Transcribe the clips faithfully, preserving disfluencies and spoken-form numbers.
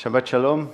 Shabbat Shalom.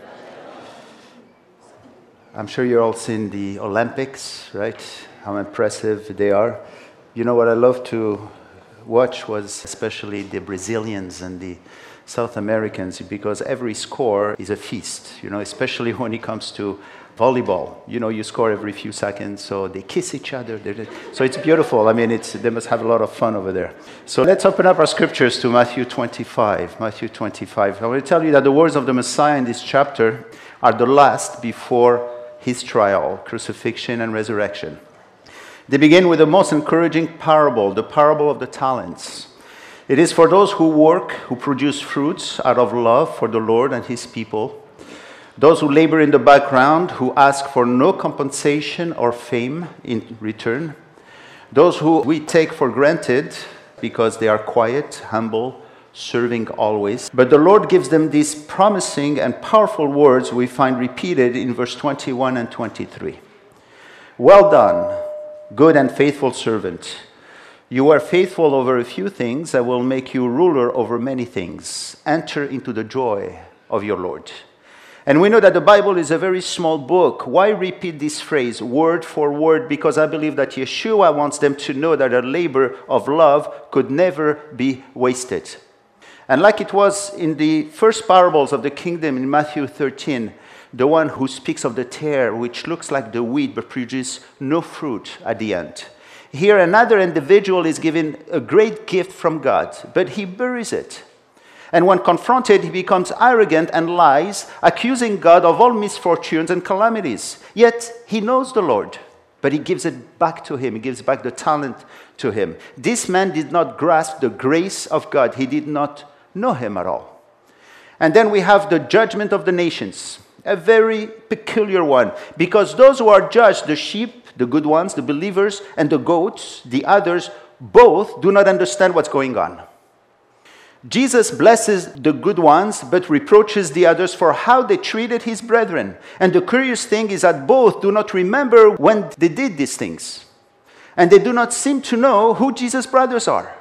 I'm sure you're all seen the Olympics, right? How impressive they are. You know what I love to watch was especially the Brazilians and the South Americans, because every score is a feast, you know, especially when it comes to volleyball. You know, you score every few seconds, so they kiss each other. So it's beautiful. I mean, it's, they must have a lot of fun over there. So let's open up our scriptures to Matthew twenty-five. Matthew twenty-five. I want to tell you that the words of the Messiah in this chapter are the last before his trial, crucifixion, and resurrection. They begin with the most encouraging parable, the parable of the talents. It is for those who work, who produce fruits out of love for the Lord and his people. Those who labor in the background, who ask for no compensation or fame in return. Those who we take for granted because they are quiet, humble, serving always. But the Lord gives them these promising and powerful words we find repeated in verse twenty-one and twenty-three. Well done, good and faithful servant. You are faithful over a few things. I will make you ruler over many things. Enter into the joy of your Lord. And we know that the Bible is a very small book. Why repeat this phrase word for word? Because I believe that Yeshua wants them to know that a labor of love could never be wasted. And like it was in the first parables of the kingdom in Matthew thirteen, the one who speaks of the tare, which looks like the wheat but produces no fruit at the end. Here another individual is given a great gift from God, but he buries it. And when confronted, he becomes arrogant and lies, accusing God of all misfortunes and calamities. Yet he knows the Lord, but he gives it back to him. He gives back the talent to him. This man did not grasp the grace of God. He did not know him at all. And then we have the judgment of the nations, a very peculiar one, because those who are judged, the sheep, the good ones, the believers, and the goats, the others, both do not understand what's going on. Jesus blesses the good ones, but reproaches the others for how they treated his brethren. And the curious thing is that both do not remember when they did these things. And they do not seem to know who Jesus' brothers are.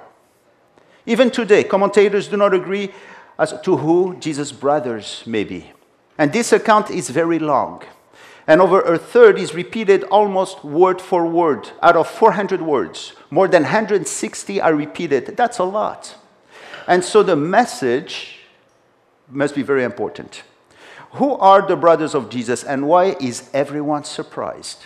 Even today, commentators do not agree as to who Jesus' brothers may be. And this account is very long. And over a third is repeated almost word for word. Out of four hundred words, more than one hundred sixty are repeated. That's a lot. And so the message must be very important. Who are the brothers of Jesus, and why is everyone surprised?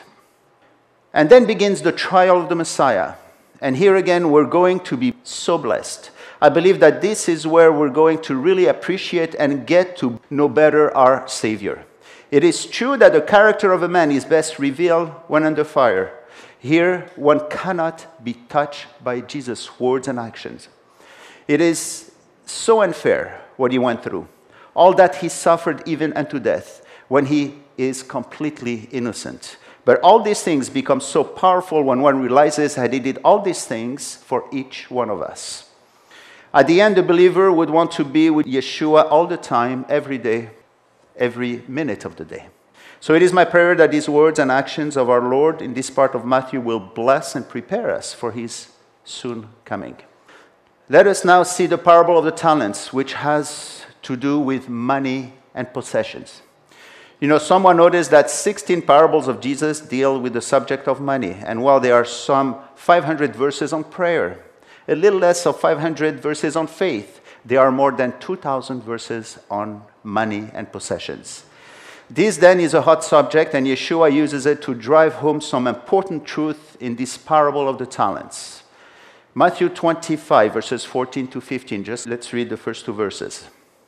And then begins the trial of the Messiah. And here again, we're going to be so blessed. I believe that this is where we're going to really appreciate and get to know better our Savior. It is true that the character of a man is best revealed when under fire. Here, one cannot be touched by Jesus' words and actions. It is so unfair what he went through. All that he suffered even unto death when he is completely innocent. But all these things become so powerful when one realizes that he did all these things for each one of us. At the end, the believer would want to be with Yeshua all the time, every day, every minute of the day. So it is my prayer that these words and actions of our Lord in this part of Matthew will bless and prepare us for his soon coming. Let us now see the parable of the talents, which has to do with money and possessions. You know, someone noticed that sixteen parables of Jesus deal with the subject of money. And while there are some five hundred verses on prayer, a little less of five hundred verses on faith, there are more than two thousand verses on money and possessions. This then is a hot subject, and Yeshua uses it to drive home some important truth in this parable of the talents. Matthew twenty-five, verses fourteen to fifteen. Just let's read the first two verses.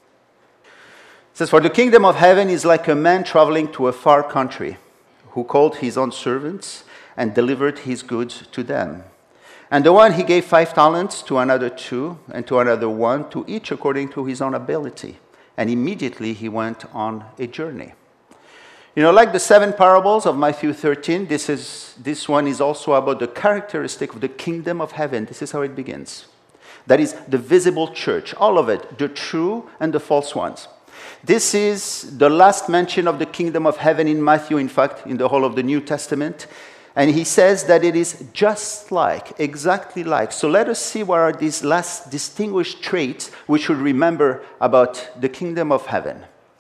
It says, "For the kingdom of heaven is like a man traveling to a far country, who called his own servants and delivered his goods to them. And the one he gave five talents, to another two, and to another one, to each according to his own ability. And immediately he went on a journey." You know, like the seven parables of Matthew thirteen, this is this one is also about the characteristic of the kingdom of heaven. This is how it begins. That is the visible church, all of it, the true and the false ones. This is the last mention of the kingdom of heaven in Matthew, in fact, in the whole of the New Testament. And he says that it is just like, exactly like. So let us see what are these last distinguished traits we should remember about the kingdom of heaven.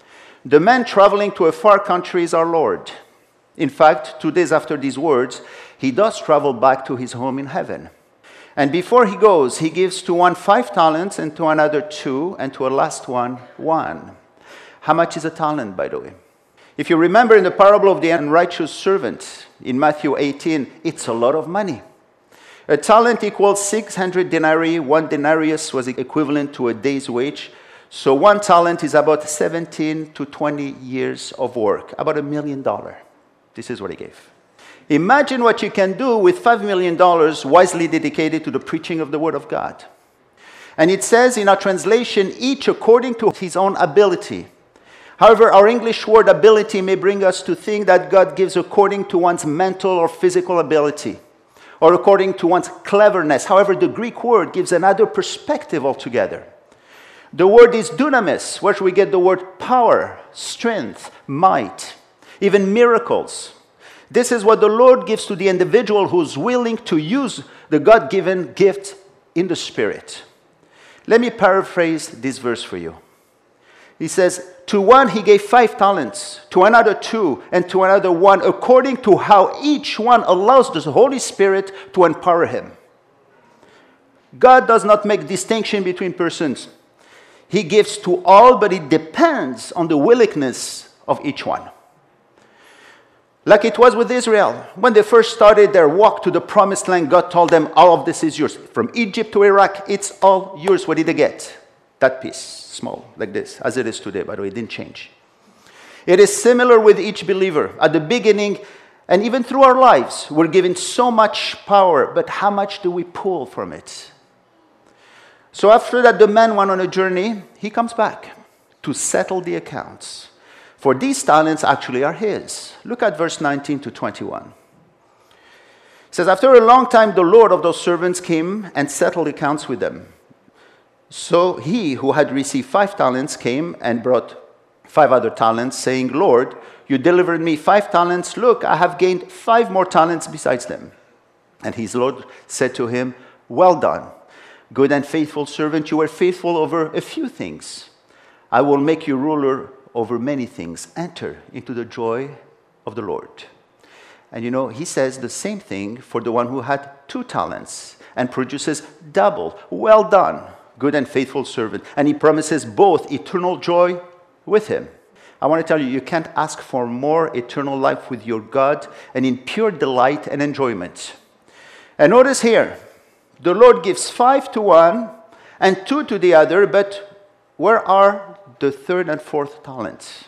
The man traveling to a far country is our Lord. In fact, two days after these words, he does travel back to his home in heaven. And before he goes, he gives to one five talents, and to another two, and to a last one, one. How much is a talent, by the way? If you remember in the parable of the unrighteous servant in Matthew eighteen, it's a lot of money. A talent equals six hundred denarii. One denarius was equivalent to a day's wage. So one talent is about seventeen to twenty years of work, about a million dollars. This is what he gave. Imagine what you can do with five million dollars wisely dedicated to the preaching of the Word of God. And it says in our translation, each according to his own ability. However, our English word ability may bring us to think that God gives according to one's mental or physical ability, or according to one's cleverness. However, the Greek word gives another perspective altogether. The word is dunamis, where we get the word power, strength, might, even miracles. This is what the Lord gives to the individual who's willing to use the God-given gift in the Spirit. Let me paraphrase this verse for you. He says, to one he gave five talents, to another two, and to another one, according to how each one allows the Holy Spirit to empower him. God does not make distinction between persons. He gives to all, but it depends on the willingness of each one. Like it was with Israel. When they first started their walk to the promised land, God told them, all of this is yours. From Egypt to Iraq, it's all yours. What did they get? That piece, small, like this, as it is today, by the way, it didn't change. It is similar with each believer. At the beginning, and even through our lives, we're given so much power, but how much do we pull from it? So after that, the man went on a journey. He comes back to settle the accounts. For these talents actually are his. Look at verse nineteen to twenty-one. It says, after a long time, the Lord of those servants came and settled accounts with them. So he who had received five talents came and brought five other talents, saying, Lord, you delivered me five talents. Look, I have gained five more talents besides them. And his Lord said to him, well done, good and faithful servant. You were faithful over a few things. I will make you ruler over many things. Enter into the joy of the Lord. And you know, he says the same thing for the one who had two talents and produces double. Well done, good and faithful servant. And he promises both eternal joy with him. I want to tell you, you can't ask for more eternal life with your God and in pure delight and enjoyment. And notice here, the Lord gives five to one and two to the other, but where are the third and fourth talents?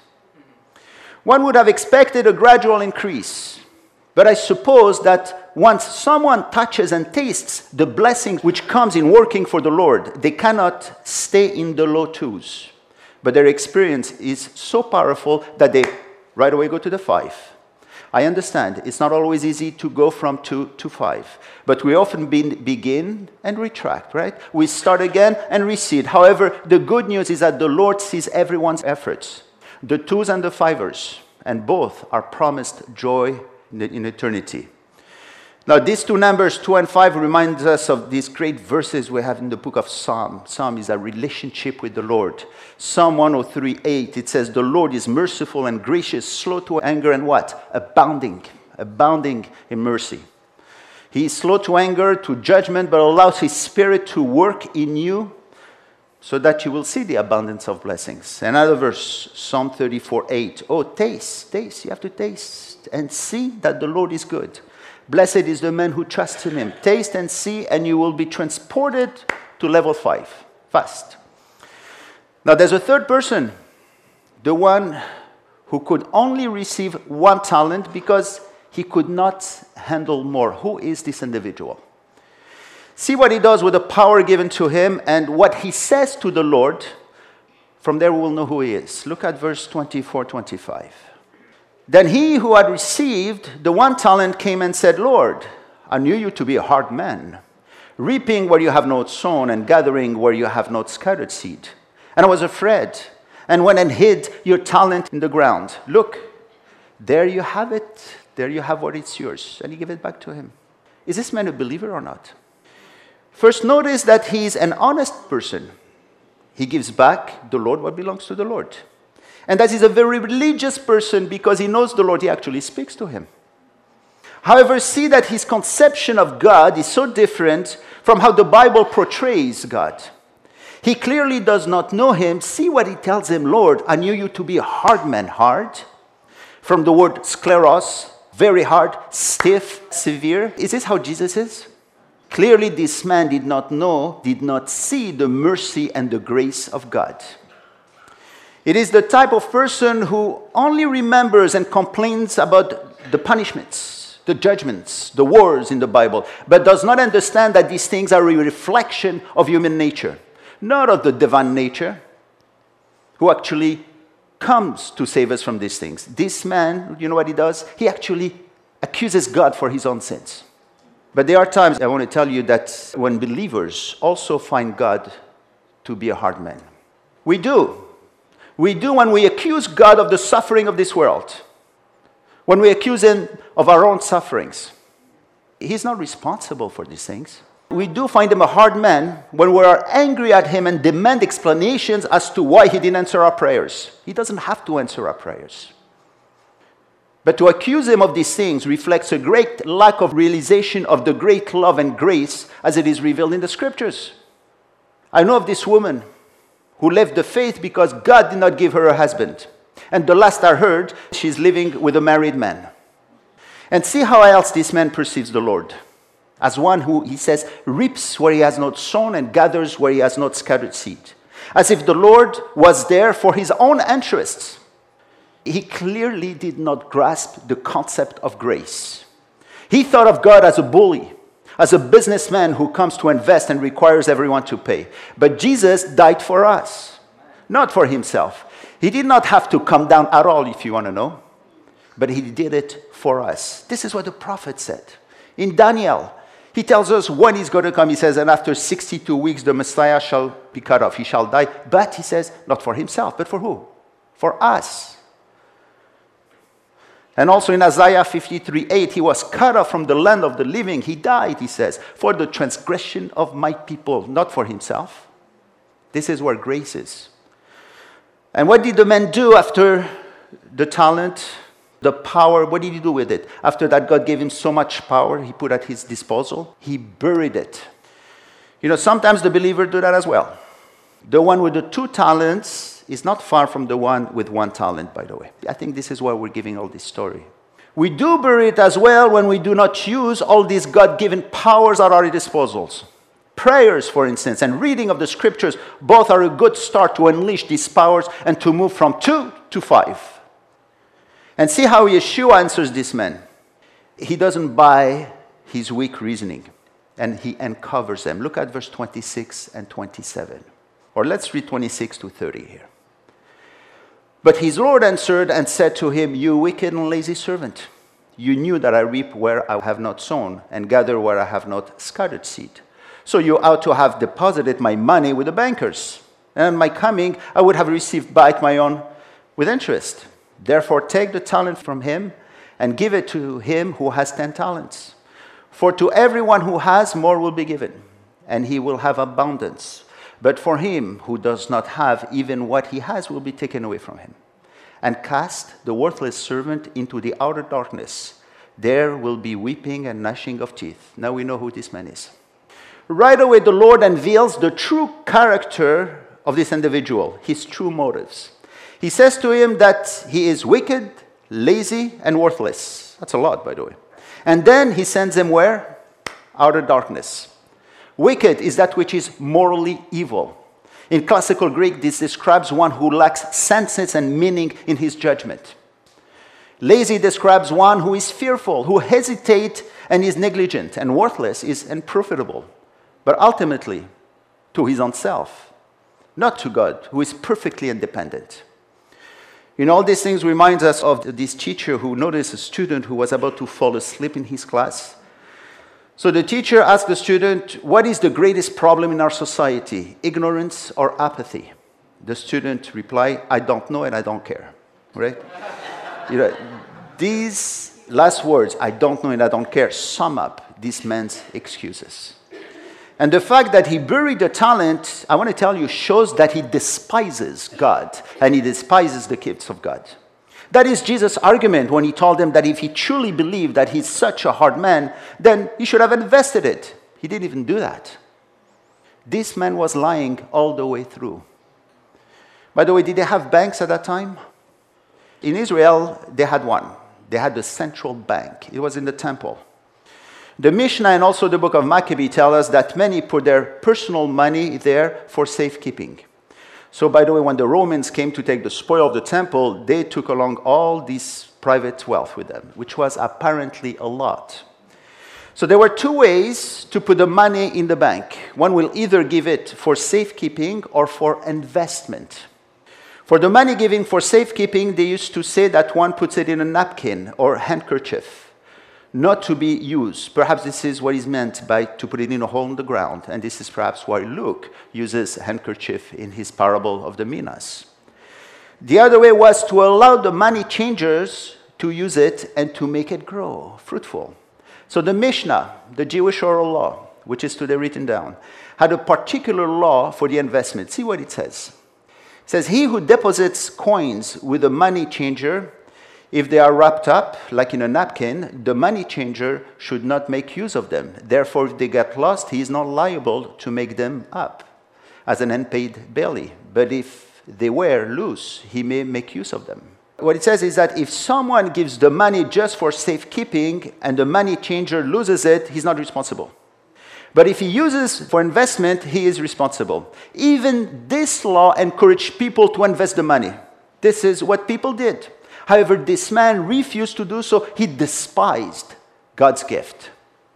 One would have expected a gradual increase, but I suppose that once someone touches and tastes the blessing which comes in working for the Lord, they cannot stay in the low twos. But their experience is so powerful that they right away go to the five. I understand it's not always easy to go from two to five, but we often be, begin and retract, right? We start again and recede. However, the good news is that the Lord sees everyone's efforts, the twos and the fivers, and both are promised joy in, in eternity. Now, these two numbers, two and five, remind us of these great verses we have in the book of Psalm. Psalm is a relationship with the Lord. Psalm one oh three, eight, it says, the Lord is merciful and gracious, slow to anger, and what? Abounding, abounding in mercy. He is slow to anger, to judgment, but allows his Spirit to work in you so that you will see the abundance of blessings. Another verse, Psalm thirty-four, eight. Oh, taste, taste, you have to taste and see that the Lord is good. Blessed is the man who trusts in him. Taste and see, and you will be transported to level five, fast. Now, there's a third person, the one who could only receive one talent because he could not handle more. Who is this individual? See what he does with the power given to him and what he says to the Lord. From there, we will know who he is. Look at verse twenty-four, twenty-five. Then he who had received the one talent came and said, Lord, I knew you to be a hard man, reaping where you have not sown and gathering where you have not scattered seed. And I was afraid and went and hid your talent in the ground. Look, there you have it. There you have what is yours. And he gave it back to him. Is this man a believer or not? First, notice that he's an honest person. He gives back the Lord what belongs to the Lord. And that he's a very religious person because he knows the Lord, he actually speaks to him. However, see that his conception of God is so different from how the Bible portrays God. He clearly does not know him. See what he tells him, Lord, I knew you to be a hard man, hard. From the word skleros, very hard, stiff, severe. Is this how Jesus is? Clearly, this man did not know, did not see the mercy and the grace of God. It is the type of person who only remembers and complains about the punishments, the judgments, the wars in the Bible, but does not understand that these things are a reflection of human nature, not of the divine nature, who actually comes to save us from these things. This man, you know what he does? He actually accuses God for his own sins. But there are times, I want to tell you, that when believers also find God to be a hard man. We do. We do when we accuse God of the suffering of this world. When we accuse him of our own sufferings. He's not responsible for these things. We do find him a hard man when we are angry at him and demand explanations as to why he didn't answer our prayers. He doesn't have to answer our prayers. But to accuse him of these things reflects a great lack of realization of the great love and grace as it is revealed in the scriptures. I know of this woman who left the faith because God did not give her a husband. And the last I heard, she's living with a married man. And see how else this man perceives the Lord. As one who, he says, reaps where he has not sown and gathers where he has not scattered seed. As if the Lord was there for his own interests. He clearly did not grasp the concept of grace. He thought of God as a bully, as a businessman who comes to invest and requires everyone to pay. But Jesus died for us, not for himself. He did not have to come down at all, if you want to know. But he did it for us. This is what the prophet said. In Daniel, he tells us when he's going to come. He says, and after sixty-two weeks, the Messiah shall be cut off. He shall die. But he says, not for himself, but for who? For us. And also in Isaiah fifty-three eight, he was cut off from the land of the living. He died, he says, for the transgression of my people, not for himself. This is where grace is. And what did the man do after the talent? The power, what did he do with it? After that, God gave him so much power he put at his disposal. He buried it. You know, sometimes the believer do that as well. The one with the two talents is not far from the one with one talent, by the way. I think this is why we're giving all this story. We do bury it as well when we do not use all these God-given powers at our disposals. Prayers, for instance, and reading of the scriptures, both are a good start to unleash these powers and to move from two to five. And see how Yeshua answers this man. He doesn't buy his weak reasoning, and he uncovers them. Look at verse twenty-six and twenty-seven. Or let's read twenty-six to thirty here. But his Lord answered and said to him, you wicked and lazy servant, you knew that I reap where I have not sown, and gather where I have not scattered seed. So you ought to have deposited my money with the bankers, and on my coming I would have received back my own with interest. Therefore, take the talent from him and give it to him who has ten talents. For to everyone who has, more will be given, and he will have abundance. But for him who does not have, even what he has will be taken away from him. And cast the worthless servant into the outer darkness. There will be weeping and gnashing of teeth. Now we know who this man is. Right away, the Lord unveils the true character of this individual, his true motives. He says to him that he is wicked, lazy, and worthless. That's a lot, by the way. And then he sends him where? Outer darkness. Wicked is that which is morally evil. In classical Greek, this describes one who lacks sense and meaning in his judgment. Lazy describes one who is fearful, who hesitates and is negligent. And worthless is unprofitable, but ultimately to his own self, not to God, who is perfectly independent. You know, all these things remind us of this teacher who noticed a student who was about to fall asleep in his class. So the teacher asked the student, what is the greatest problem in our society, ignorance or apathy? The student replied, I don't know and I don't care. Right? You know, these last words, I don't know and I don't care, sum up this man's excuses. And the fact that he buried the talent, I want to tell you, shows that he despises God and he despises the gifts of God. That is Jesus' argument when he told them that if he truly believed that he's such a hard man, then he should have invested it. He didn't even do that. This man was lying all the way through. By the way, did they have banks at that time? In Israel, they had one. They had the central bank. It was in the temple. The Mishnah and also the book of Maccabee tell us that many put their personal money there for safekeeping. So, by the way, when the Romans came to take the spoil of the temple, they took along all this private wealth with them, which was apparently a lot. So there were two ways to put the money in the bank. One will either give it for safekeeping or for investment. For the money given for safekeeping, they used to say that one puts it in a napkin or handkerchief, not to be used. Perhaps this is what is meant by to put it in a hole in the ground, and this is perhaps why Luke uses handkerchief in his parable of the minas. The other way was to allow the money changers to use it and to make it grow, fruitful. So the Mishnah, the Jewish oral law, which is today written down, had a particular law for the investment. See what it says. It says, he who deposits coins with a money changer, if they are wrapped up, like in a napkin, the money changer should not make use of them. Therefore, if they get lost, he is not liable to make them up as an unpaid bailee. But if they were loose, he may make use of them. What it says is that if someone gives the money just for safekeeping and the money changer loses it, he's not responsible. But if he uses for investment, he is responsible. Even this law encouraged people to invest the money. This is what people did. However, this man refused to do so. He despised God's gift.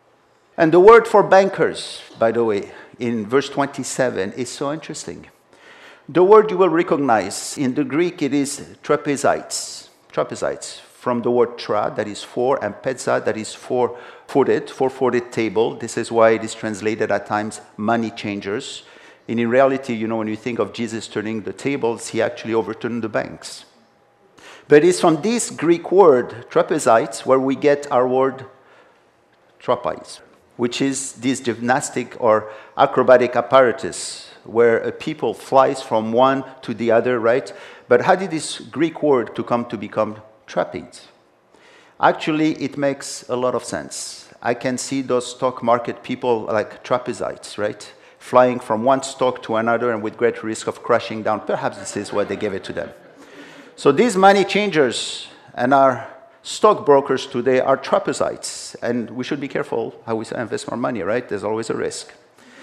And the word for bankers, by the way, in verse twenty-seven is so interesting. The word you will recognize, in the Greek it is trapezites. Trapezites, from the word tra, that is four, and pezza, that is four-footed, four-footed table. This is why it is translated at times money changers. And in reality, you know, when you think of Jesus turning the tables, he actually overturned the banks. But it's from this Greek word, trapezites, where we get our word trapeze, which is this gymnastic or acrobatic apparatus where a people flies from one to the other, right? But how did this Greek word to come to become trapeze? Actually, it makes a lot of sense. I can see those stock market people like trapezites, right? Flying from one stock to another and with great risk of crashing down. Perhaps this is why they gave it to them. So these money changers and our stockbrokers today are trapezites, and we should be careful how we invest our money, right? There's always a risk.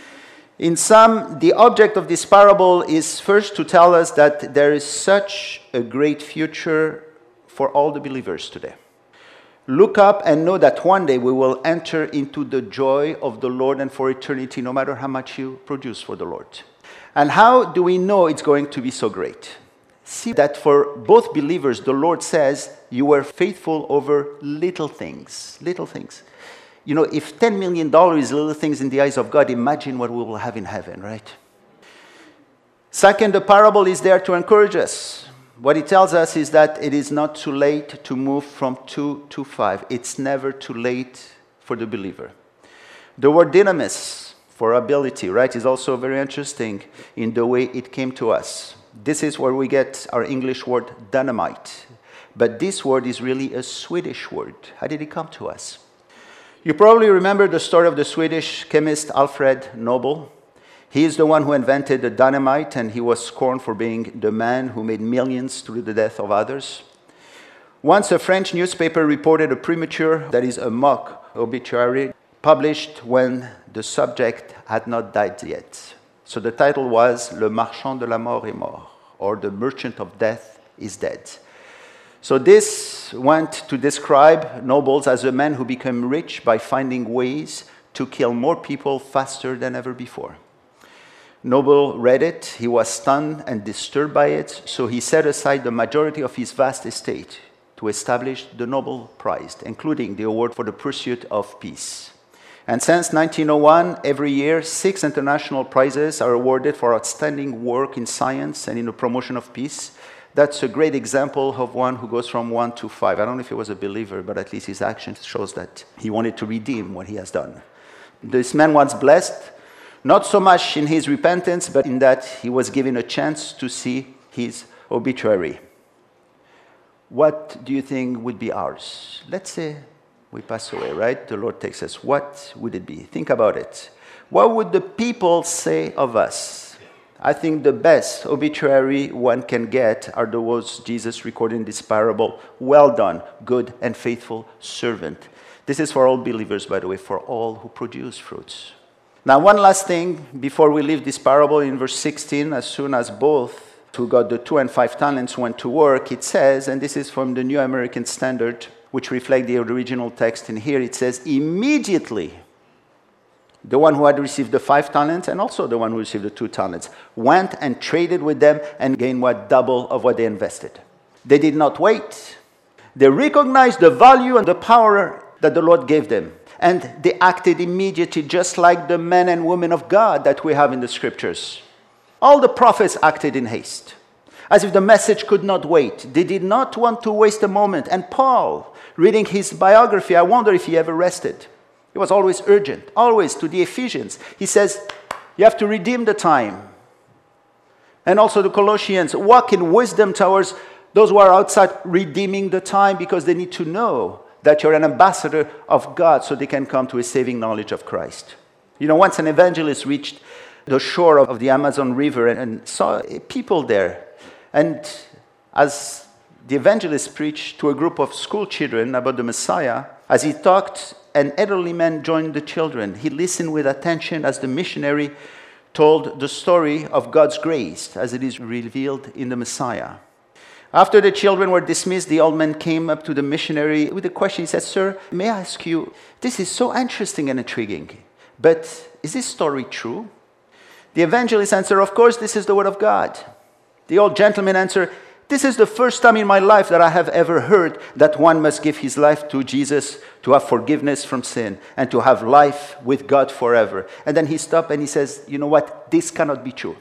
In sum, the object of this parable is first to tell us that there is such a great future for all the believers today. Look up and know that one day we will enter into the joy of the Lord and for eternity, no matter how much you produce for the Lord. And how do we know it's going to be so great? See that for both believers, the Lord says, you were faithful over little things, little things. You know, if ten million dollars is little things in the eyes of God, imagine what we will have in heaven, right? Second, the parable is there to encourage us. What it tells us is that it is not too late to move from two to five. It's never too late for the believer. The word dynamis, for ability, right, is also very interesting in the way it came to us. This is where we get our English word dynamite. But this word is really a Swedish word. How did it come to us? You probably remember the story of the Swedish chemist Alfred Nobel. He is the one who invented the dynamite, and he was scorned for being the man who made millions through the death of others. Once a French newspaper reported a premature, that is a mock obituary, published when the subject had not died yet. So the title was Le Marchand de la Mort est mort, or The Merchant of Death is Dead. So this went to describe Nobles as a man who became rich by finding ways to kill more people faster than ever before. Noble read it, he was stunned and disturbed by it, so he set aside the majority of his vast estate to establish the Nobel Prize, including the award for the pursuit of peace. And since nineteen oh one, every year, six international prizes are awarded for outstanding work in science and in the promotion of peace. That's a great example of one who goes from one to five. I don't know if he was a believer, but at least his action shows that he wanted to redeem what he has done. This man was blessed Not so much in his repentance, but in that he was given a chance to see his obituary. What do you think would be ours? Let's say we pass away, right? The Lord takes us. What would it be? Think about it. What would the people say of us? I think the best obituary one can get are the words Jesus recorded in this parable. Well done, good and faithful servant. This is for all believers, by the way, for all who produce fruits. Now, one last thing before we leave this parable. In verse sixteen, as soon as both who got the two and five talents went to work, it says, and this is from the New American Standard, which reflect the original text in here, it says, immediately, the one who had received the five talents and also the one who received the two talents went and traded with them and gained what? Double of what they invested. They did not wait. They recognized the value and the power that the Lord gave them. And they acted immediately, just like the men and women of God that we have in the scriptures. All the prophets acted in haste, as if the message could not wait. They did not want to waste a moment. And Paul, reading his biography, I wonder if he ever rested. He was always urgent, always to the Ephesians. He says, you have to redeem the time. And also the Colossians, walk in wisdom towards those who are outside, redeeming the time, because they need to know that you're an ambassador of God so they can come to a saving knowledge of Christ. You know, once an evangelist reached the shore of the Amazon River and, and saw people there. And as the evangelist preached to a group of school children about the Messiah, as he talked, an elderly man joined the children. He listened with attention as the missionary told the story of God's grace as it is revealed in the Messiah. After the children were dismissed, the old man came up to the missionary with a question. He said, sir, may I ask you, this is so interesting and intriguing, but is this story true? The evangelist answered, of course, this is the word of God. The old gentleman answered, this is the first time in my life that I have ever heard that one must give his life to Jesus to have forgiveness from sin and to have life with God forever. And then he stopped and he says, you know what, this cannot be true.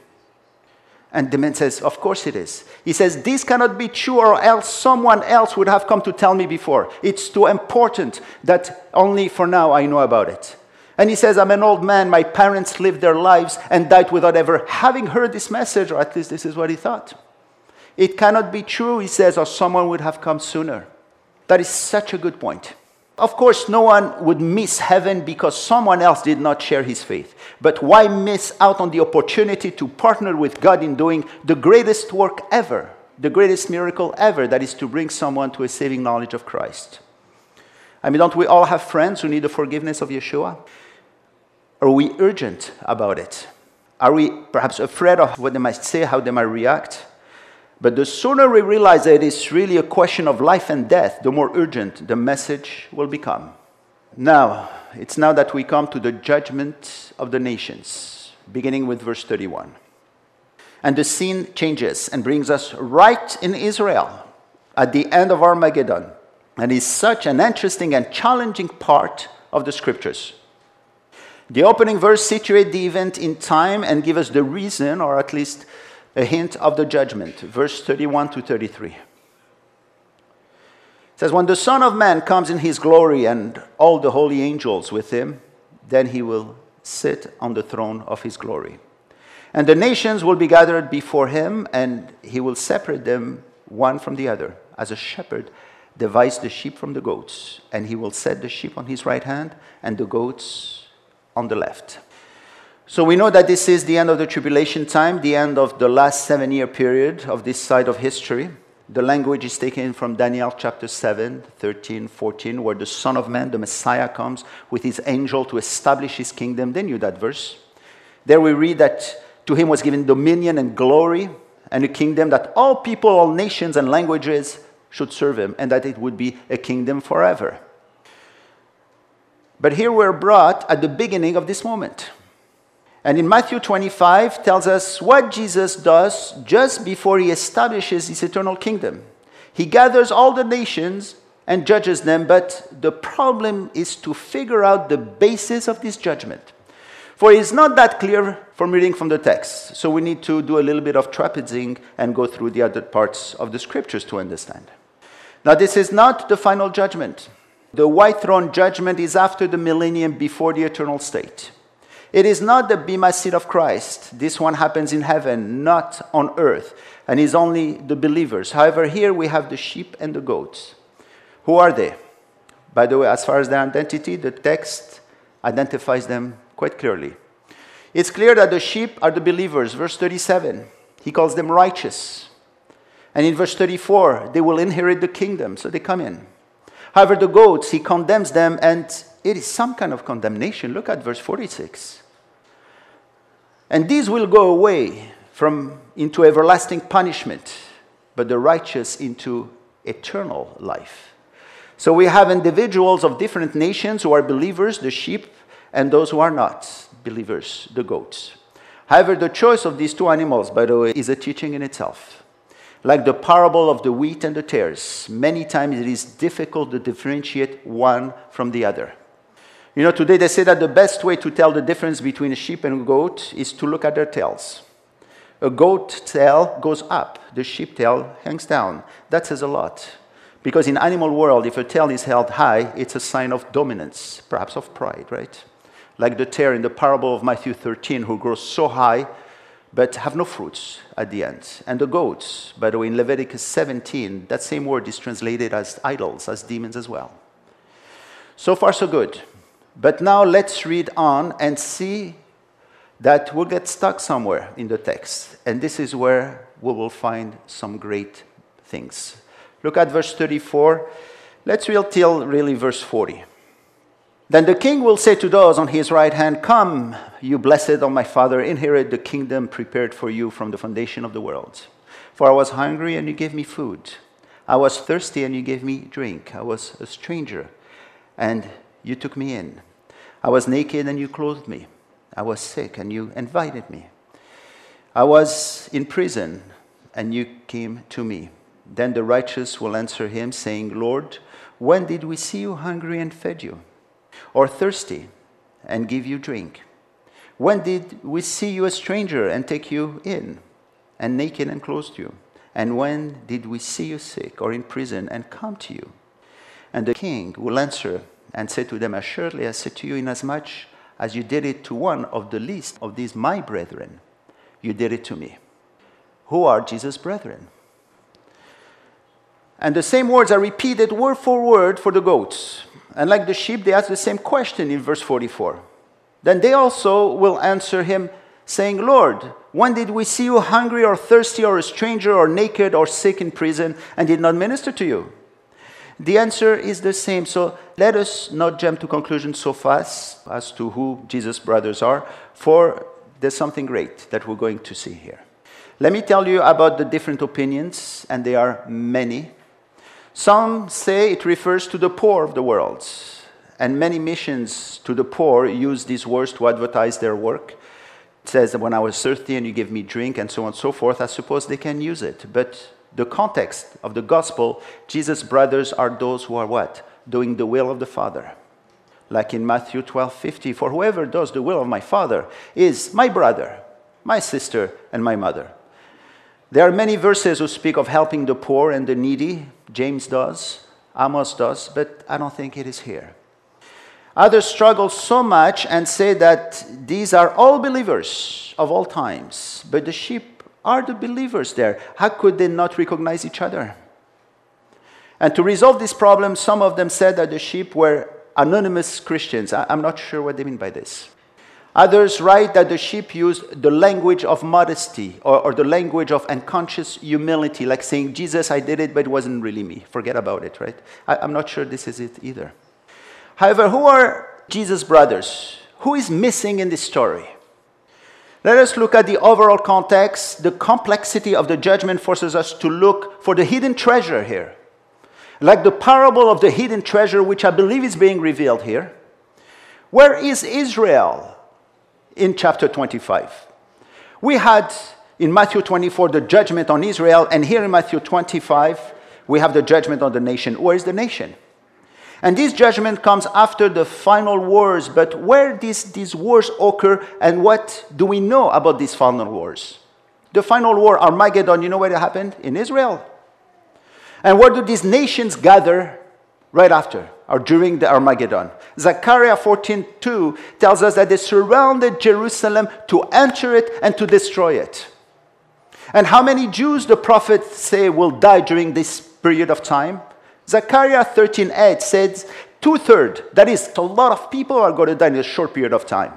And the man says, of course it is. He says, this cannot be true or else someone else would have come to tell me before. It's too important that only for now I know about it. And he says, I'm an old man. My parents lived their lives and died without ever having heard this message, or at least this is what he thought. It cannot be true, he says, or someone would have come sooner. That is such a good point. Of course, no one would miss heaven because someone else did not share his faith. But why miss out on the opportunity to partner with God in doing the greatest work ever, the greatest miracle ever, that is to bring someone to a saving knowledge of Christ? I mean, don't we all have friends who need the forgiveness of Yeshua? Are we urgent about it? Are we perhaps afraid of what they might say, how they might react? But the sooner we realize that it is really a question of life and death, the more urgent the message will become. Now, it's now that we come to the judgment of the nations, beginning with verse thirty-one. And the scene changes and brings us right in Israel at the end of Armageddon. And is such an interesting and challenging part of the scriptures. The opening verse situates the event in time and gives us the reason, or at least a hint of the judgment. Verse thirty-one to thirty-three. It says, when the Son of Man comes in his glory and all the holy angels with him, then he will sit on the throne of his glory. And the nations will be gathered before him, and he will separate them one from the other, as a shepherd divides the sheep from the goats. And he will set the sheep on his right hand and the goats on the left. So we know that this is the end of the tribulation time, the end of the last seven-year period of this side of history. The language is taken from Daniel chapter seven, thirteen, fourteen, where the Son of Man, the Messiah, comes with his angel to establish his kingdom. They knew that verse. There we read that to him was given dominion and glory and a kingdom that all people, all nations and languages should serve him, and that it would be a kingdom forever. But here we're brought at the beginning of this moment. And in Matthew twenty-five tells us what Jesus does just before he establishes his eternal kingdom. He gathers all the nations and judges them, but the problem is to figure out the basis of this judgment. For it is not that clear from reading from the text, so we need to do a little bit of trapezing and go through the other parts of the scriptures to understand. Now, this is not the final judgment. The white throne judgment is after the millennium, before the eternal state. It is not the bema seat of Christ. This one happens in heaven, not on earth, and is only the believers. However, here we have the sheep and the goats. Who are they? By the way, as far as their identity, the text identifies them quite clearly. It's clear that the sheep are the believers. Verse thirty-seven, he calls them righteous. And in verse thirty-four, they will inherit the kingdom, so they come in. However, the goats, he condemns them, and it is some kind of condemnation. Look at verse forty-six. And these will go away from into everlasting punishment, but the righteous into eternal life. So we have individuals of different nations who are believers, the sheep, and those who are not believers, the goats. However, the choice of these two animals, by the way, is a teaching in itself. Like the parable of the wheat and the tares, many times it is difficult to differentiate one from the other. You know, today they say that the best way to tell the difference between a sheep and a goat is to look at their tails. A goat tail goes up, the sheep tail hangs down. That says a lot. Because in animal world, if a tail is held high, it's a sign of dominance, perhaps of pride, right? Like the tare in the parable of Matthew thirteen, who grows so high, but have no fruits at the end. And the goats, by the way, in Leviticus seventeen, that same word is translated as idols, as demons as well. So far, so good. But now let's read on and see that we'll get stuck somewhere in the text. And this is where we will find some great things. Look at verse thirty-four. Let's read till really verse forty. Then the king will say to those on his right hand, "Come, you blessed of my Father, inherit the kingdom prepared for you from the foundation of the world. For I was hungry, and you gave me food. I was thirsty, and you gave me drink. I was a stranger, and you took me in. I was naked, and you clothed me. I was sick, and you invited me. I was in prison, and you came to me." Then the righteous will answer him, saying, "Lord, when did we see you hungry and fed you? Or thirsty and give you drink? When did we see you a stranger and take you in, and naked and clothed you? And when did we see you sick or in prison and come to you?" And the king will answer and say to them, "Assuredly I say to you, inasmuch as you did it to one of the least of these my brethren, you did it to me." Who are Jesus' brethren? And the same words are repeated word for word for the goats. And like the sheep, they ask the same question in verse forty-four. Then they also will answer him, saying, "Lord, when did we see you hungry or thirsty or a stranger or naked or sick in prison and did not minister to you?" The answer is the same. So let us not jump to conclusions so fast as to who Jesus' brothers are, for there's something great that we're going to see here. Let me tell you about the different opinions, and there are many. Some say it refers to the poor of the world, and many missions to the poor use these words to advertise their work. It says that when I was thirsty and you gave me drink and so on and so forth, I suppose they can use it. But the context of the gospel, Jesus' brothers are those who are what? Doing the will of the Father. Like in Matthew twelve fifty, "For whoever does the will of my Father is my brother, my sister, and my mother." There are many verses who speak of helping the poor and the needy. James does, Amos does, but I don't think it is here. Others struggle so much and say that these are all believers of all times, but the sheep are the believers there. How could they not recognize each other? And to resolve this problem, some of them said that the sheep were anonymous Christians. I'm not sure what they mean by this. Others write that the sheep used the language of modesty or, or the language of unconscious humility, like saying, "Jesus, I did it, but it wasn't really me. Forget about it," right? I, I'm not sure this is it either. However, who are Jesus' brothers? Who is missing in this story? Let us look at the overall context. The complexity of the judgment forces us to look for the hidden treasure here. Like the parable of the hidden treasure, which I believe is being revealed here. Where is Israel in chapter twenty-five? We had in Matthew twenty-four the judgment on Israel, and here in Matthew twenty-five we have the judgment on the nation. Where is the nation? And this judgment comes after the final wars, but where these, these wars occur and what do we know about these final wars? The final war, Armageddon, you know where it happened? In Israel. And where do these nations gather? right after, or during the Armageddon. Zechariah fourteen two tells us that they surrounded Jerusalem to enter it and to destroy it. And how many Jews the prophets say will die during this period of time? Zechariah thirteen eight says two-thirds, that is, a lot of people are going to die in a short period of time.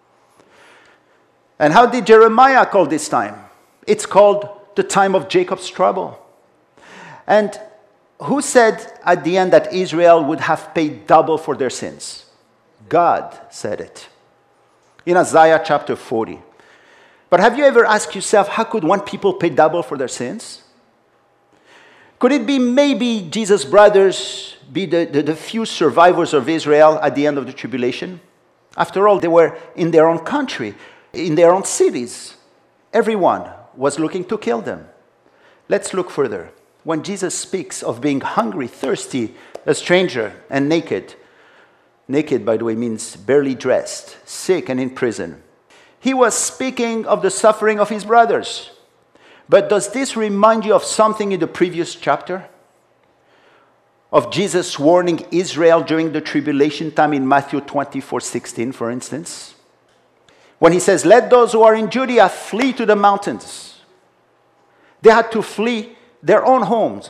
And how did Jeremiah call this time? It's called the time of Jacob's trouble. And who said at the end that Israel would have paid double for their sins? God said it in Isaiah chapter forty. But have you ever asked yourself, how could one people pay double for their sins? Could it be maybe Jesus' brothers be the, the, the few survivors of Israel at the end of the tribulation? After all, they were in their own country, in their own cities. Everyone was looking to kill them. Let's look further. When Jesus speaks of being hungry, thirsty, a stranger, and naked, naked, by the way, means barely dressed, sick, and in prison, he was speaking of the suffering of his brothers. But does this remind you of something in the previous chapter? Of Jesus warning Israel during the tribulation time in Matthew twenty-four sixteen, for instance? When he says, let those who are in Judea flee to the mountains. They had to flee their own homes.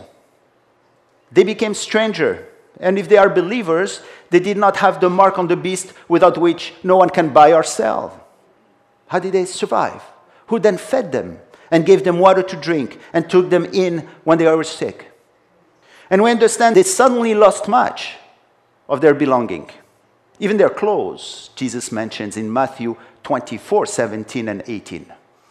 They became strangers. And if they are believers, they did not have the mark on the beast without which no one can buy or sell. How did they survive? Who then fed them and gave them water to drink and took them in when they were sick? And we understand they suddenly lost much of their belonging. Even their clothes, Jesus mentions in Matthew twenty-four seventeen and eighteen.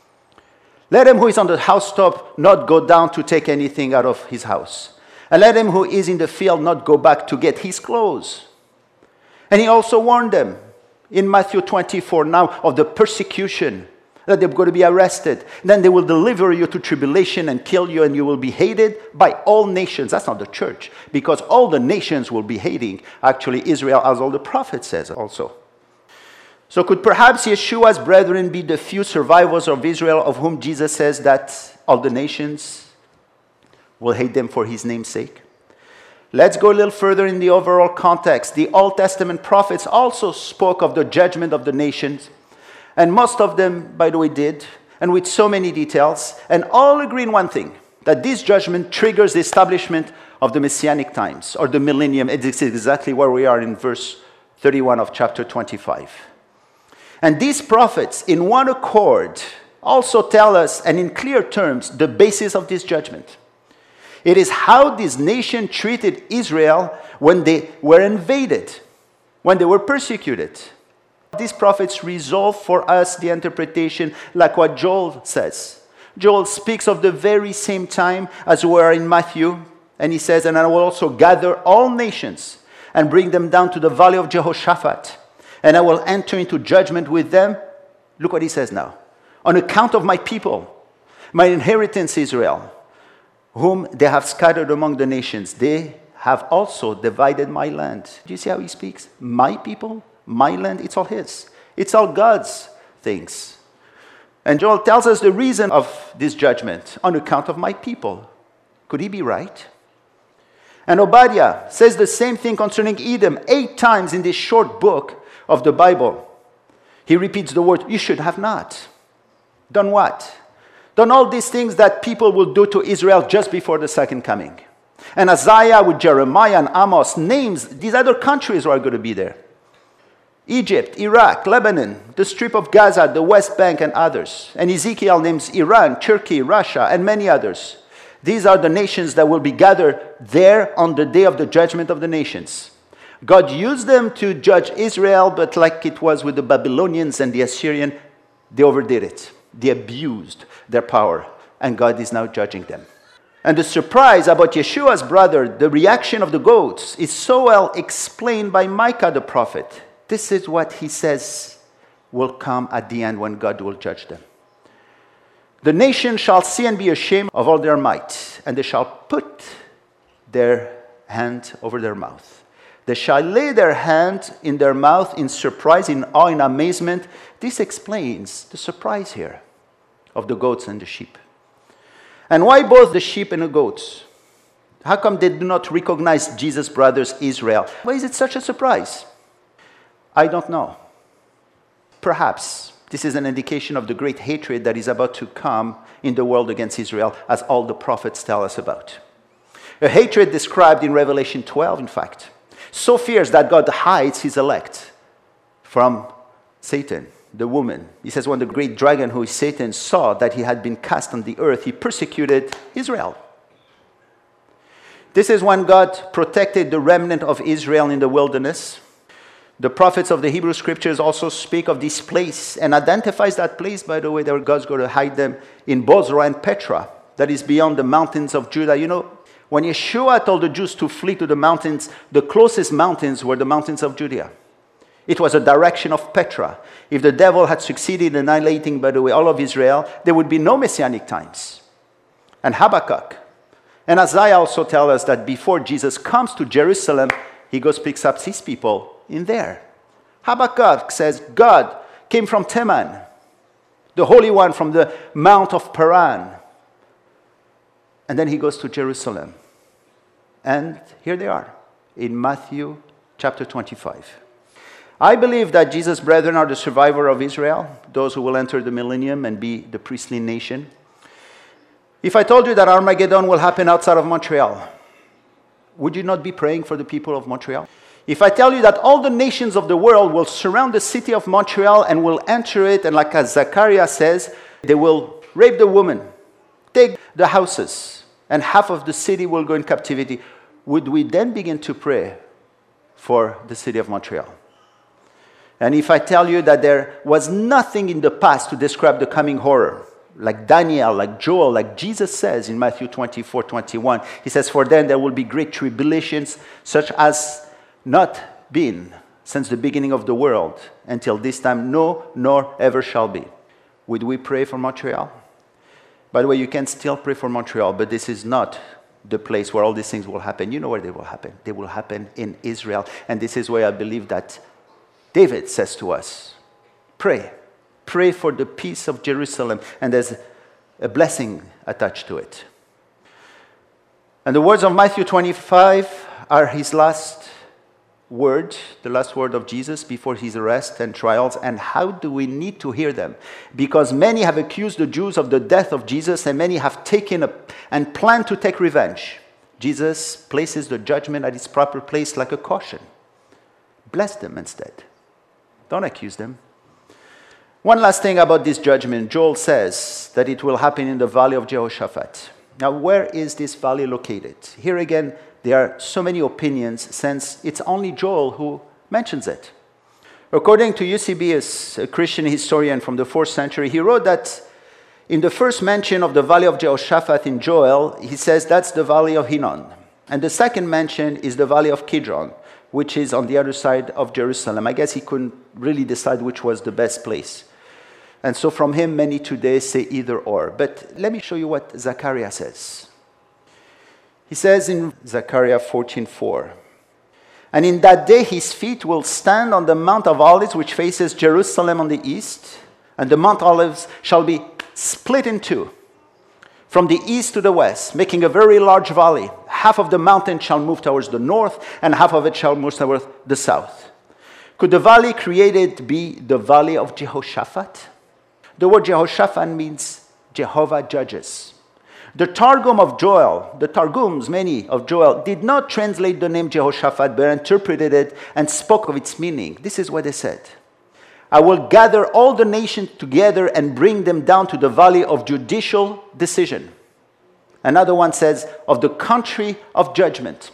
Let him who is on the housetop not go down to take anything out of his house. And let him who is in the field not go back to get his clothes. And he also warned them in Matthew twenty-four now of the persecution, that they're going to be arrested. Then they will deliver you to tribulation and kill you, and you will be hated by all nations. That's not the church, because all the nations will be hating, actually, Israel, as all the prophet says also. So could perhaps Yeshua's brethren be the few survivors of Israel of whom Jesus says that all the nations will hate them for his name's sake? Let's go a little further in the overall context. The Old Testament prophets also spoke of the judgment of the nations. And most of them, by the way, did, and with so many details, and all agree in one thing, that this judgment triggers the establishment of the Messianic times, or the millennium. It's exactly where we are in verse thirty-one of chapter twenty-five. And these prophets, in one accord, also tell us, and in clear terms, the basis of this judgment. It is how this nation treated Israel when they were invaded, when they were persecuted. These prophets resolve for us the interpretation like what Joel says. Joel speaks of the very same time as we are in Matthew, and he says, and I will also gather all nations and bring them down to the valley of Jehoshaphat, and I will enter into judgment with them. Look what he says now. On account of my people, my inheritance Israel, whom they have scattered among the nations, they have also divided my land. Do you see how he speaks? My people? My land, it's all his. It's all God's things. And Joel tells us the reason of this judgment, on account of my people. Could he be right? And Obadiah says the same thing concerning Edom eight times in this short book of the Bible. He repeats the word, you should have not. Done what? Done all these things that people will do to Israel just before the second coming. And Isaiah with Jeremiah and Amos names these other countries who are going to be there. Egypt, Iraq, Lebanon, the Strip of Gaza, the West Bank, and others. And Ezekiel names Iran, Turkey, Russia, and many others. These are the nations that will be gathered there on the day of the judgment of the nations. God used them to judge Israel, but like it was with the Babylonians and the Assyrian, they overdid it. They abused their power, and God is now judging them. And the surprise about Yeshua's brother, the reaction of the goats, is so well explained by Micah the prophet. This is what he says will come at the end when God will judge them. The nation shall see and be ashamed of all their might, and they shall put their hand over their mouth. They shall lay their hand in their mouth in surprise, in awe, in amazement. This explains the surprise here of the goats and the sheep. And why both the sheep and the goats? How come they do not recognize Jesus' brothers, Israel? Why is it such a surprise? I don't know. Perhaps this is an indication of the great hatred that is about to come in the world against Israel, as all the prophets tell us about. A hatred described in Revelation twelve, in fact, so fierce that God hides his elect from Satan, the woman. He says, when the great dragon, who is Satan, saw that he had been cast on the earth, he persecuted Israel. This is when God protected the remnant of Israel in the wilderness. The prophets of the Hebrew Scriptures also speak of this place and identifies that place, by the way, that God's going to hide them in Bozrah and Petra, that is beyond the mountains of Judah. You know, when Yeshua told the Jews to flee to the mountains, the closest mountains were the mountains of Judea. It was a direction of Petra. If the devil had succeeded in annihilating, by the way, all of Israel, there would be no messianic times. And Habakkuk and Isaiah also tell us that before Jesus comes to Jerusalem, he goes picks up his people in there. Habakkuk says, God came from Teman, the Holy One from the Mount of Paran. And then he goes to Jerusalem. And here they are in Matthew chapter twenty-five. I believe that Jesus' brethren are the survivor of Israel, those who will enter the millennium and be the priestly nation. If I told you that Armageddon will happen outside of Montreal, would you not be praying for the people of Montreal? If I tell you that all the nations of the world will surround the city of Montreal and will enter it, and like as Zechariah says, they will rape the woman, take the houses, and half of the city will go in captivity, would we then begin to pray for the city of Montreal? And if I tell you that there was nothing in the past to describe the coming horror, like Daniel, like Joel, like Jesus says in Matthew twenty-four, twenty-one, he says, for then there will be great tribulations, such as not been since the beginning of the world until this time, no, nor ever shall be. Would we pray for Montreal? By the way, you can still pray for Montreal, but this is not the place where all these things will happen. You know where they will happen. They will happen in Israel. And this is where I believe that David says to us, pray. Pray for the peace of Jerusalem. And there's a blessing attached to it. And the words of Matthew twenty-five are his last word, the last word of Jesus before his arrest and trials. And how do we need to hear them? Because many have accused the Jews of the death of Jesus, and many have taken up and planned to take revenge. Jesus places the judgment at its proper place like a caution. Bless them instead. Don't accuse them. One last thing about this judgment. Joel says that it will happen in the valley of Jehoshaphat. Now, where is this valley located? Here again, there are so many opinions since it's only Joel who mentions it. According to Eusebius, a Christian historian from the fourth century, he wrote that in the first mention of the valley of Jehoshaphat in Joel, he says that's the valley of Hinnom. And the second mention is the valley of Kidron, which is on the other side of Jerusalem. I guess he couldn't really decide which was the best place. And so from him, many today say either or. But let me show you what Zechariah says. He says in Zechariah fourteen four, and in that day his feet will stand on the Mount of Olives, which faces Jerusalem on the east, and the Mount Olives shall be split in two, from the east to the west, making a very large valley. Half of the mountain shall move towards the north, and half of it shall move towards the south. Could the valley created be the valley of Jehoshaphat? The word Jehoshaphat means Jehovah judges. The Targum of Joel, the Targums, many of Joel, did not translate the name Jehoshaphat, but interpreted it and spoke of its meaning. This is what they said. I will gather all the nations together and bring them down to the valley of judicial decision. Another one says, of the country of judgment.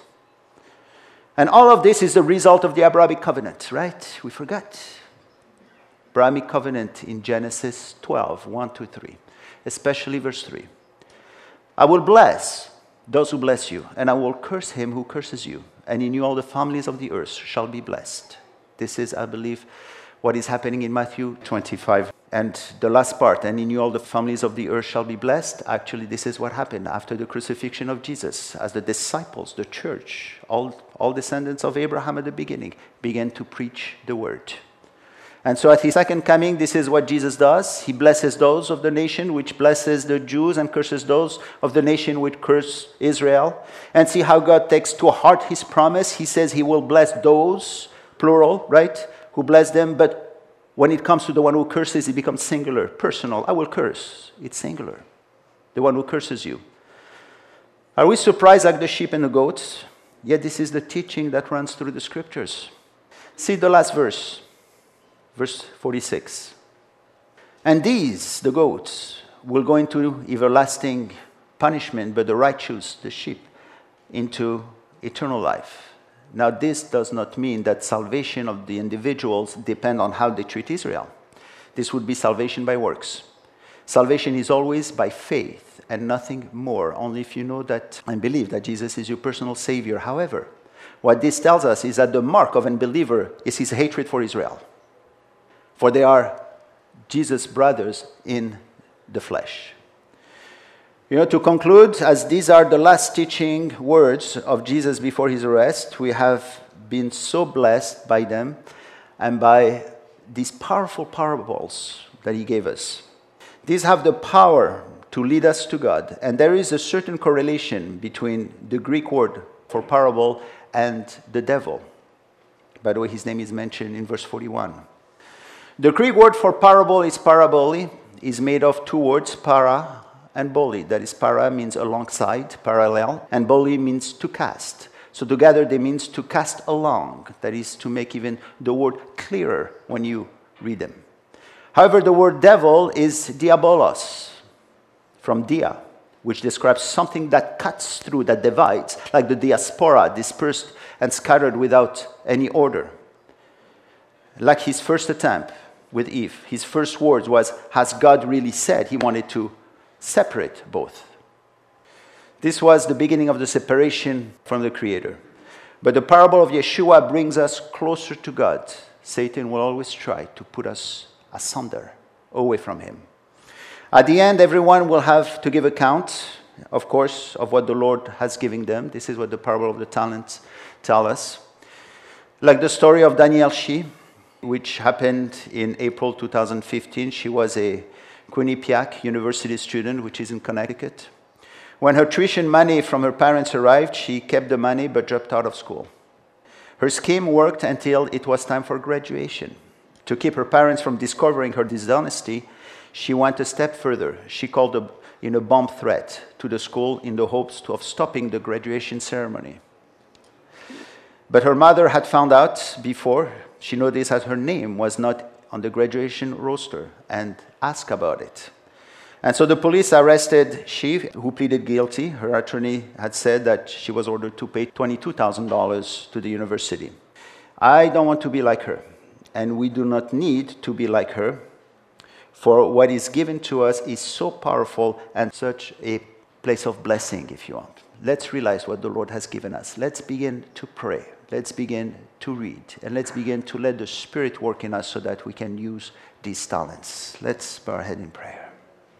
And all of this is the result of the Abrahamic covenant, right? We forgot. Abrahamic covenant in Genesis twelve, one to three, especially verse three. I will bless those who bless you, and I will curse him who curses you. And in you all the families of the earth shall be blessed. This is, I believe, what is happening in Matthew twenty-five. And the last part, and in you all the families of the earth shall be blessed. Actually, this is what happened after the crucifixion of Jesus, as the disciples, the church, all, all descendants of Abraham at the beginning, began to preach the word. And so at his second coming, this is what Jesus does. He blesses those of the nation which blesses the Jews and curses those of the nation which curse Israel. And see how God takes to heart his promise. He says he will bless those, plural, right, who bless them. But when it comes to the one who curses, it becomes singular, personal. I will curse. It's singular. The one who curses you. Are we surprised like the sheep and the goats? Yet this is the teaching that runs through the scriptures. See the last verse. Verse forty-six. And these, the goats, will go into everlasting punishment, but the righteous, the sheep, into eternal life. Now, this does not mean that salvation of the individuals depend on how they treat Israel. This would be salvation by works. Salvation is always by faith and nothing more, only if you know that and believe that Jesus is your personal Savior. However, what this tells us is that the mark of an unbeliever is his hatred for Israel. For they are Jesus' brothers in the flesh. You know, to conclude, as these are the last teaching words of Jesus before his arrest, we have been so blessed by them and by these powerful parables that he gave us. These have the power to lead us to God. And there is a certain correlation between the Greek word for parable and the devil. By the way, his name is mentioned in verse forty-one. The Greek word for parable is parabole, is made of two words, para and boli. That is, para means alongside, parallel, and boli means to cast. So together they means to cast along. That is, to make even the word clearer when you read them. However, the word devil is diabolos, from dia, which describes something that cuts through, that divides, like the diaspora, dispersed and scattered without any order. Like his first attempt with Eve, his first words was, has God really said? He wanted to separate both. This was the beginning of the separation from the Creator. But the parable of Yeshua brings us closer to God. Satan will always try to put us asunder, away from him. At the end, everyone will have to give account, of course, of what the Lord has given them. This is what the parable of the talents tell us. Like the story of Danielle Shi, which happened in April two thousand fifteen. She was a Quinnipiac University student, which is in Connecticut. When her tuition money from her parents arrived, she kept the money but dropped out of school. Her scheme worked until it was time for graduation. To keep her parents from discovering her dishonesty, she went a step further. She called a, in a bomb threat to the school in the hopes of stopping the graduation ceremony. But her mother had found out before. She noticed that her name was not on the graduation roster and asked about it. And so the police arrested Shi, who pleaded guilty. Her attorney had said that she was ordered to pay twenty-two thousand dollars to the university. I don't want to be like her, and we do not need to be like her, for what is given to us is so powerful and such a place of blessing, if you want. Let's realize what the Lord has given us. Let's begin to pray. Let's begin to read. And let's begin to let the Spirit work in us so that we can use these talents. Let's bow our head in prayer.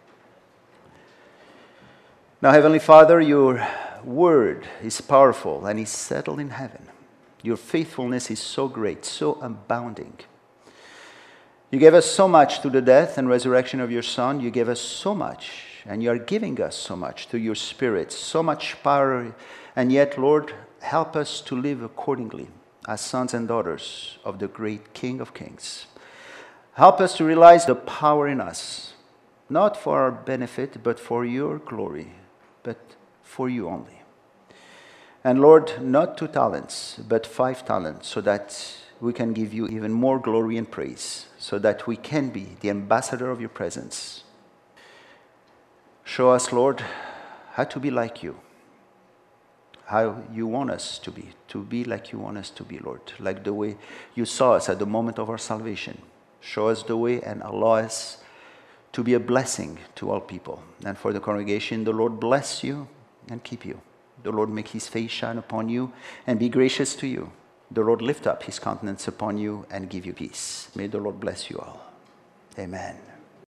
Now, Heavenly Father, your word is powerful and is settled in heaven. Your faithfulness is so great, so abounding. You gave us so much through the death and resurrection of your Son. You gave us so much, and you are giving us so much through your Spirit, so much power. And yet, Lord, help us to live accordingly as sons and daughters of the great King of Kings. Help us to realize the power in us, not for our benefit, but for your glory, but for you only. And Lord, not two talents, but five talents, so that we can give you even more glory and praise, so that we can be the ambassador of your presence. Show us, Lord, how to be like you, how you want us to be, to be like you want us to be, Lord, like the way you saw us at the moment of our salvation. Show us the way and allow us to be a blessing to all people. And for the congregation, the Lord bless you and keep you. The Lord make his face shine upon you and be gracious to you. The Lord lift up his countenance upon you and give you peace. May the Lord bless you all. Amen.